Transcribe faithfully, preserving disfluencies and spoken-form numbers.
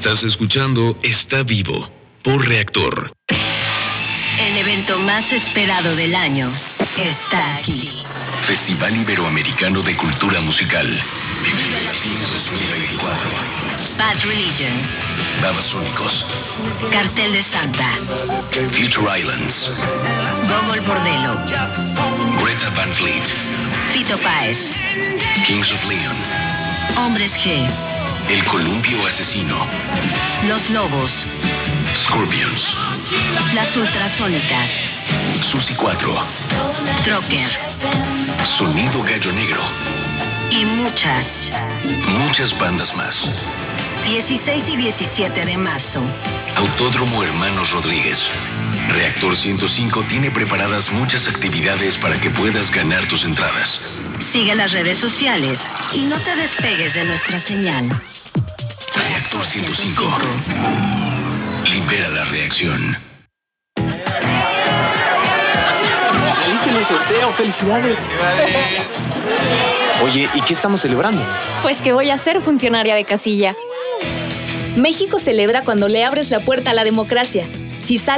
Estás escuchando Está Vivo por Reactor. El evento más esperado del año está aquí. Festival Iberoamericano de Cultura Musical. Vive Latinos dos mil veinticuatro. Bad Religion. Babasónicos. Cartel de Santa. Future Islands. Gogol Bordello. Greta Van Fleet. Fito Páez. Kings of Leon. Hombres G. El Columpio Asesino. Los Lobos. Scorpions. Las Ultrasónicas. Susi cuatro. Trocker. Sonido Gallo Negro. Y muchas, Muchas bandas más. dieciséis y diecisiete de marzo. Autódromo Hermanos Rodríguez. Reactor ciento cinco tiene preparadas muchas actividades para que puedas ganar tus entradas. Sigue las redes sociales y no te despegues de nuestra señal. Reactor ciento cinco. Libera la reacción. ¡Hice el sorteo! ¡Felicidades! Oye, ¿y qué estamos celebrando? Pues que voy a ser funcionaria de casilla. México celebra cuando le abres la puerta a la democracia. Si sale